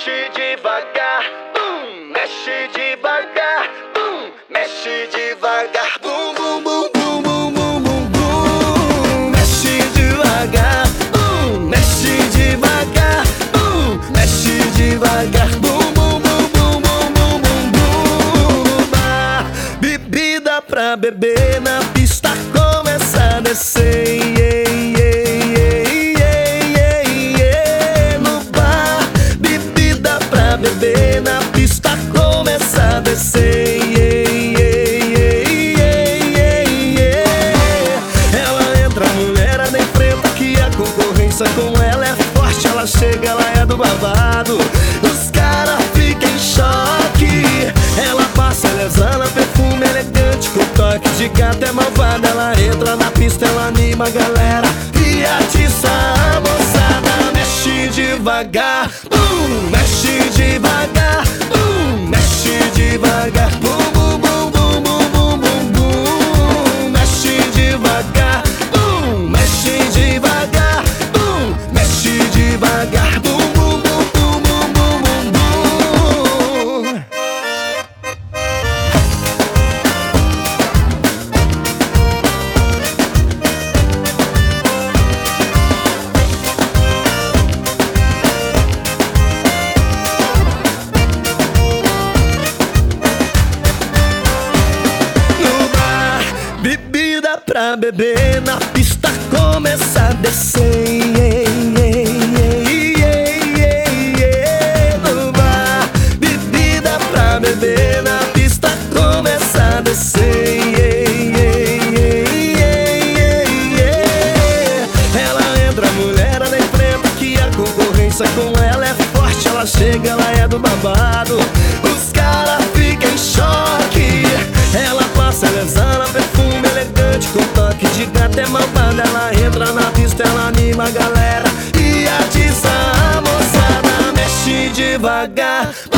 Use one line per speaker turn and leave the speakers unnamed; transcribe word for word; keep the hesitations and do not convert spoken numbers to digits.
mexe devagar, bum, mexe devagar, bum, mexe devagar, bum, bum, bum, bum, bum, bum, bum, bum. Mexe devagar, bum, mexe devagar, bum, mexe devagar, bum, bum, bum, bum, bum, bum, bum, bum. Bar, bebida pra beber na pista começa a descer. Beber na pista começa a descer. Ela entra, a mulherada enfrenta que a concorrência com ela é forte. Ela chega, ela é do babado, os caras ficam em choque. Ela passa, ela exala perfume elegante com toque de gata, é malvada. Ela entra na pista, ela anima a galera e atiça a moçada. Mexe devagar, bum, mexe devagar, bum, mexe devagar, bum, bum, bum, bum, bum, bum, bum, bum. Mexe devagar, bum, mexe devagar, bum, mexe devagar, bum, bum, bum, bum, bum, bum, bum, bum. Bebida pra beber na pista começa a descer. No bar, bebida pra beber na pista começa a descer. Ela entra, a mulherada enfrenta que a concorrência com ela é forte. Ela chega, ela é do babado, os caras ficam em choque. Ela passa, ela exala perfume elegante com toque de gata, é malvada. Ela entra na pista, ela anima a galera e atiça a moçada. Mexe devagar,